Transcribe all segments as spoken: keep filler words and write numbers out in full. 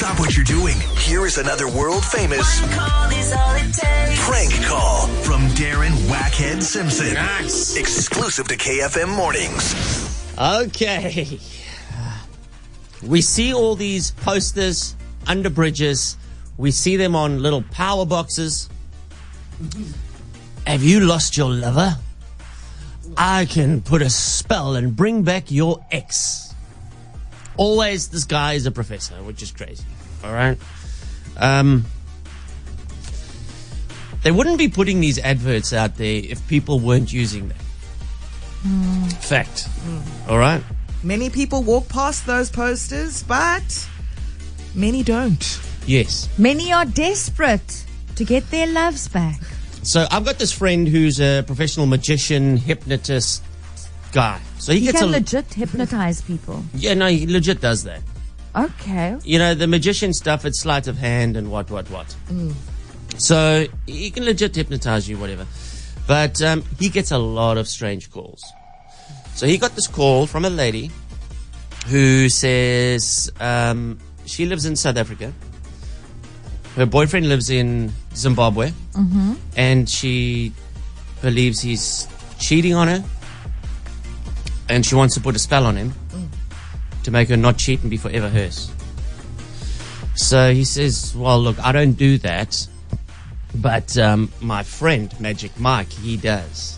Stop what you're doing. Here is another world-famous One call is all it takes. prank call from Darren Wackhead Simpson. Nice. Exclusive to K F M Mornings. Okay. We see all these posters under bridges. We see them on little power boxes. Have you lost your lover? I can put a spell and bring back your ex. Always, this guy is a professor, which is crazy. All right? Um, they wouldn't be putting these adverts out there if people weren't using them. Mm. Fact. Mm. All right? Many people walk past those posters, but many don't. Yes. Many are desperate to get their loves back. So I've got this friend who's a professional magician, hypnotist guy. So he, He gets can a legit hypnotize people. yeah, no, he legit does that. Okay. You know, the magician stuff, it's sleight of hand and what, what, what. Mm. So he can legit hypnotize you, whatever. But um, he gets a lot of strange calls. So he got this call from a lady who says um, she lives in South Africa. Her boyfriend lives in Zimbabwe. Mm-hmm. And she believes he's cheating on her. And she wants to put a spell on him mm. to make her not cheat and be forever hers. So he says, well, look, I don't do that. But um, my friend, Magic Mike, he does.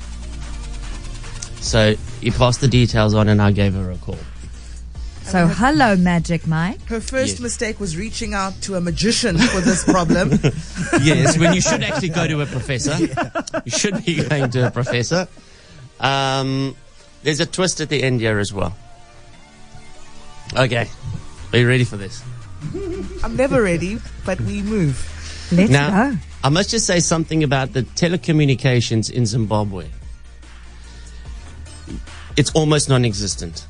So he passed the details on and I gave her a call. So, hello, Magic Mike. Her first Yes. mistake was reaching out to a magician for this problem. Yes, when you should actually go to a professor. You should be going to a professor. Um, there's a twist at the end here as well. Okay. Are you ready for this? I'm never ready, but we move. Let's Now, go. I must just say something about the telecommunications in Zimbabwe. It's almost non-existent.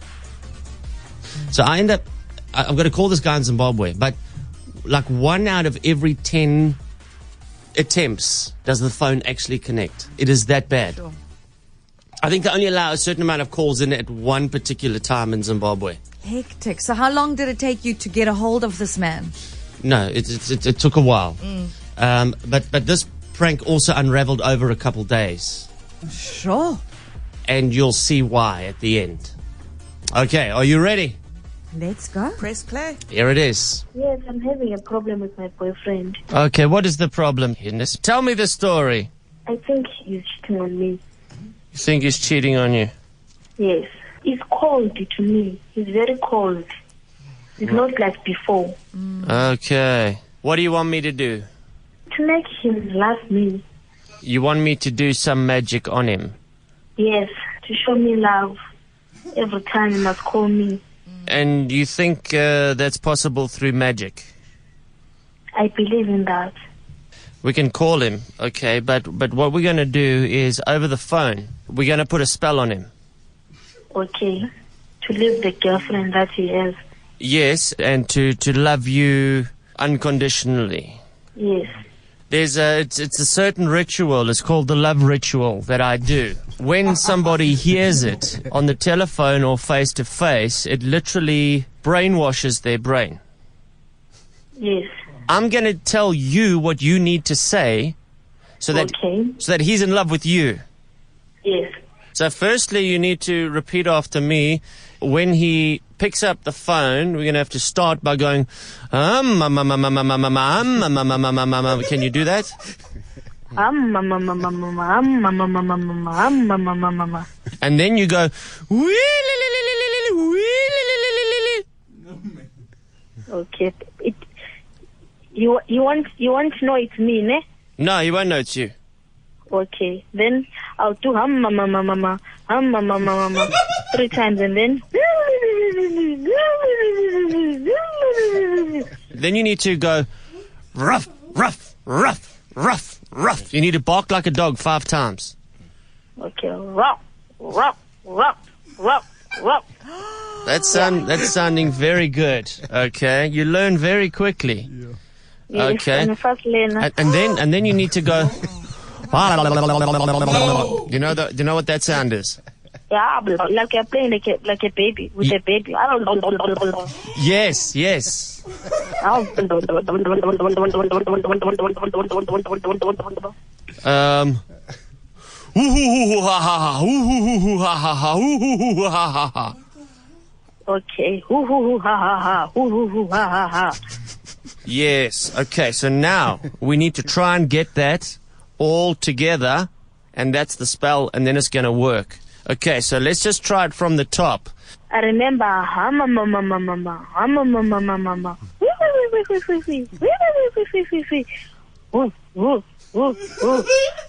So I end up, I- I'm going to call this guy in Zimbabwe, but like one out of every ten attempts does the phone actually connect. It is that bad. Sure. I think they only allow a certain amount of calls in at one particular time in Zimbabwe. Hectic. So, how long did it take you to get a hold of this man? No, it, it, it, it took a while. Um, but, but this prank also unraveled over a couple days. Sure. And you'll see why at the end. Okay, are you ready? Let's go. Press play. Here it is. Yes, I'm having a problem with my boyfriend. Okay, what is the problem, Eunice? Tell me the story. I think he's cheating on me. You think he's cheating on you? Yes. He's cold to me. He's very cold. He's not like before. Okay. What do you want me to do? To make him love me. You want me to do some magic on him? Yes. To show me love. Every time he must call me. And you think uh, that's possible through magic? I believe in that. We can call him, okay, but, but what we're going to do is, over the phone, we're going to put a spell on him. Okay. To leave the girlfriend that he has. Yes, and to, to love you unconditionally. Yes. There's a, it's, it's a certain ritual, it's called the love ritual that I do. When somebody hears it on the telephone or face to face, it literally brainwashes their brain. Yes. I'm going to tell you what you need to say so that, Okay. so that he's in love with you. Yes. So firstly, you need to repeat after me. When he picks up the phone, we're going to have to start by going, um, um, um, um, um, um, um, um, um, um, um, um, um, um. Can you do that? Um, um, um, um, um, um, um, um, um, um, um, um, um, um, um, um. And then you go, Okay. It, you, you want, you want to know it's me, ne? no, he won't know it's you. Okay, then I'll do hum mama mama mama hum mama mama mama three times and then Then you need to go, rough, rough, rough, rough, rough. You need to bark like a dog five times. okay, rock, rock, rock, rock, rock. That's, sound, that's sounding very good, okay? You learn very quickly. Yes, Okay. I'm a fast learner. And, and then and then you need to go. You know the, you know what that sound is? Yeah, like you're playing like a, like a baby with a baby. Yes, yes. Um. Okay. Hoo hoo hoo ha ha ha. Hoo hoo hoo ha ha ha. Yes. Okay. So now we need to try and get that all together, and that's the spell, and then it's going to work. Okay. So let's just try it from the top. I remember ha ma ma ma ma ma ma ha ma ma ma ma ma ma. Wee wee wee wee wee wee wee wee wee wee wee wee. Woo woo woo woo.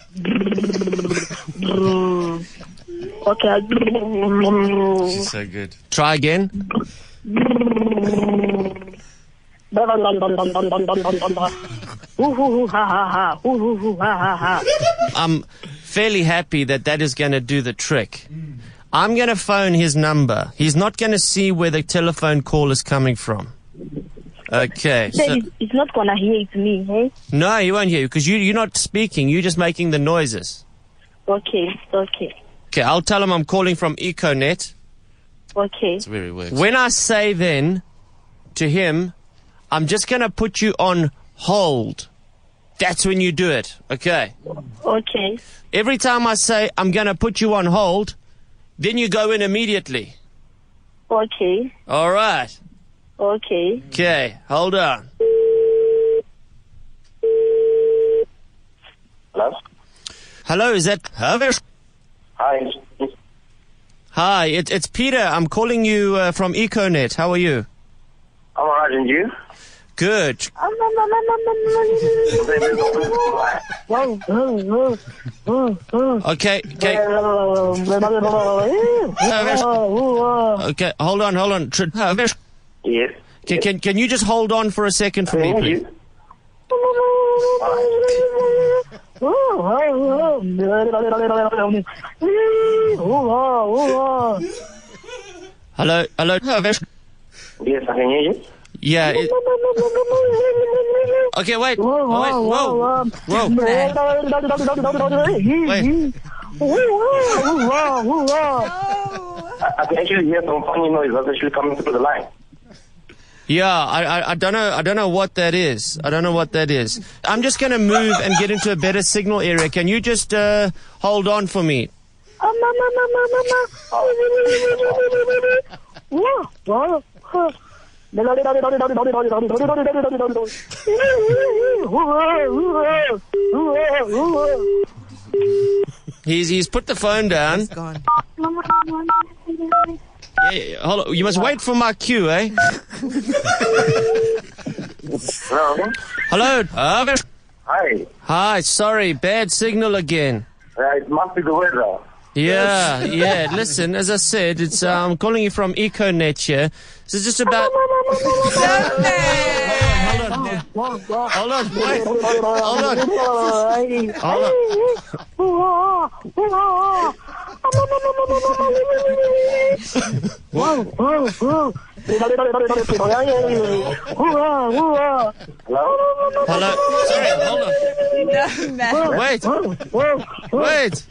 Okay. She's so good. Try again. I'm fairly happy that that is going to do the trick. I'm going to phone his number. He's not going to see where the telephone call is coming from. Okay. So So, he's, he's not gonna hear it me, hey? no, he won't hear you because you, you're not speaking. You're just making the noises. Okay, okay, Okay, I'll tell him I'm calling from EcoNet. okay. That's where he works. When I say then to him, I'm just going to put you on hold. That's when you do it. Okay. Okay, Every time I say I'm going to put you on hold, then you go in immediately. okay, All right. okay. Okay, hold on. Hello? Hello, is that Hervish? Hi. Hi, it, it's Peter. I'm calling you uh, from EcoNet. How are you? I'm alright, and you? Good. Okay, okay. Okay, hold on, hold on. Tr- Hervish, Yes. can, can, can you just hold on for a second for me, Thank please? you. Hello, hello, Hervish. Yes, I can hear you. Yeah. It, okay, wait. Oh, wait. Whoa. Whoa. Wait. I, I can actually hear some funny noise that's actually coming through the line. Yeah, I, I, I don't know. I don't know what that is. I don't know what that is. I'm just going to move and get into a better signal area. Can you just uh, hold on for me? He's he's put the phone down. It's gone. Yeah, yeah, hold on. You must wait for my cue, eh? Hello? Hello. Uh, Hi. Hi. Sorry, bad signal again. Uh, it must be the weather. Yeah, yeah. Listen, as I said, it's uh, I'm calling you from EcoNet here. This is just about. Hold on, hold on, hold on, wait, hold on, hold on. Hello. Sorry, hold on. Wait, wait.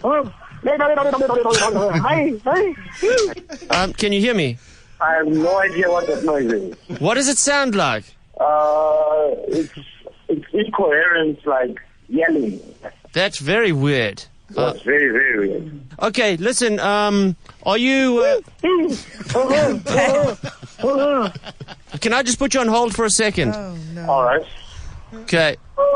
Um, can you hear me? I have no idea what that noise is. What does it sound like? Uh, it's, it's incoherent, like yelling. That's very weird. Uh, That's very, very weird. okay, listen. Um, are you? Uh, can I just put you on hold for a second? Oh, no. Alright. Okay.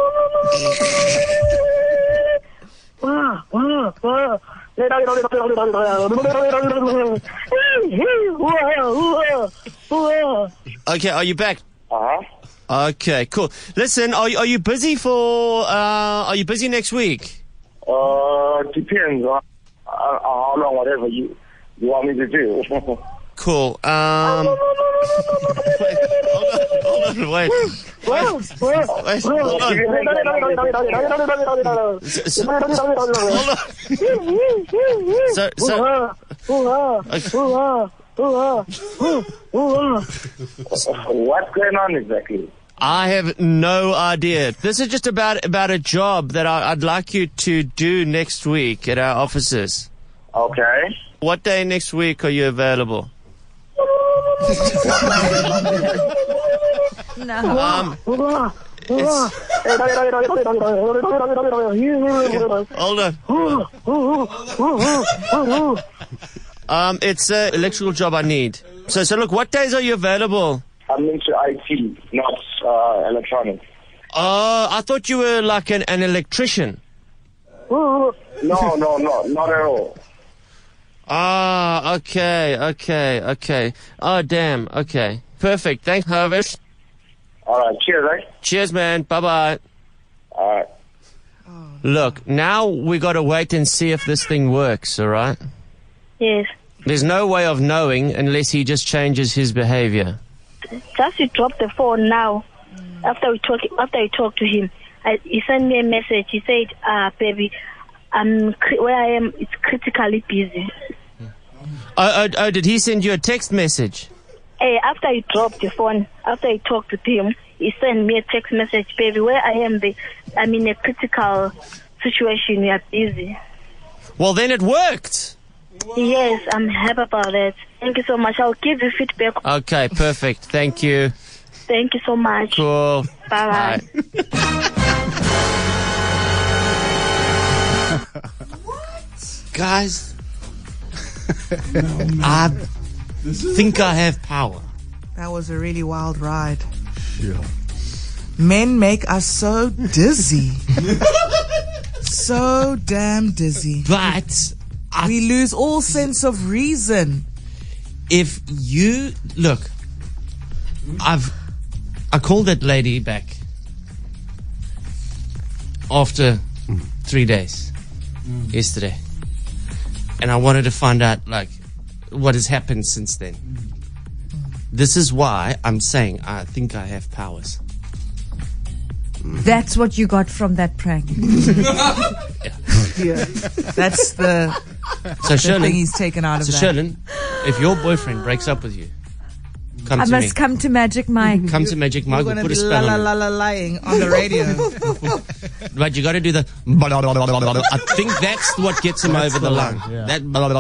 Okay, are you back? Uh-huh. Okay, cool. Listen, are you, are you busy for? Uh, are you busy next week? Uh, depends on uh, how long, whatever you, you want me to do. Cool. Um. Wait, hold on, hold on, wait. Wait, wait, hold on. So, so, hold on. So, so, What's going on exactly? I have no idea. This is just about about a job that I, I'd like you to do next week at our offices. Okay. What day next week are you available? No. Um, it's, hold on. Um, it's an electrical job I need. So, so look, what days are you available? I'm into I T, not uh, electronics. Oh, I thought you were like an, an electrician. No, no, no, not at all. Ah, okay, okay, okay. Oh, damn, okay. Perfect. Thanks, Harvest. All right, cheers, right? Cheers, man. Bye-bye. All right. Look, now we got to wait and see if this thing works, all right? Yes. There's no way of knowing unless he just changes his behavior. Just you drop the phone now. After we talk, after I talk to him, I, he sent me a message. He said, "Ah, baby, I'm cri- where I am. It's critically busy." Oh, oh, oh, did he send you a text message? Hey, after I dropped the phone, after I talked to him, he sent me a text message, "Baby, where I am, the, I'm in a critical situation. We are busy." Well, then it worked. Yes, I'm happy about that. Thank you so much. I'll give you feedback. Okay, perfect. Thank you. Thank you so much. Cool. Bye bye. Guys, I think I have power. That was a really wild ride. Yeah. Men make us so dizzy. So damn dizzy. But I, We lose all sense of reason. if you look, I've I called that lady back after three days yesterday, and I wanted to find out like what has happened since then. This is why I'm saying I think I have powers. That's what you got from that prank. Yeah. That's the, So the thing Sherlyn, he's taken out of so that. Sherlyn, if your boyfriend breaks up with you, come I to must me. come to Magic Mike. Come to Magic You're Mike. going We'll to put a be la spell la on la it. la lying on the radio. But you got to do the. I think that's what gets him over the line. That.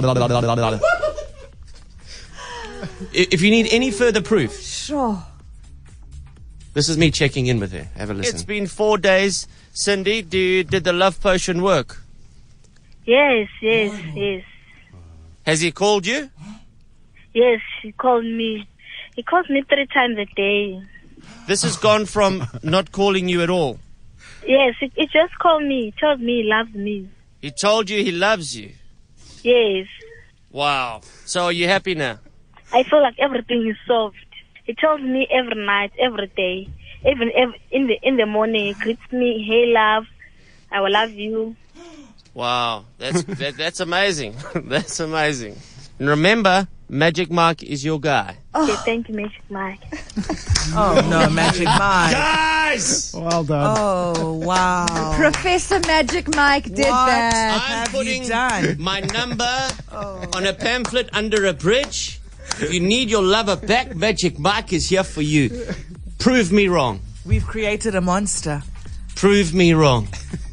If you need any further proof, Sure. this is me checking in with her. Have a listen. It's been four days. Cindy, do you, did the love potion work? Yes, yes, yes. Has he called you? Yes, he called me. He calls me three times a day. This has gone from not calling you at all. Yes, he, he just called me. He told me he loves me. He told you he loves you. Yes. Wow. So are you happy now? I feel like everything is solved. He tells me every night, every day. Even ev- in the in the morning, he greets me, "Hey, love, I will love you." Wow. That's that, that's amazing. That's amazing. And remember, Magic Mike is your guy. Okay, thank you, Magic Mike. Oh, no, Magic Mike. Guys! Well done. Oh, wow. Professor Magic Mike did What? that. I'm have you putting done? my number on a pamphlet under a bridge. If you need your lover back, Magic Mike is here for you. Prove me wrong. We've created a monster. Prove me wrong.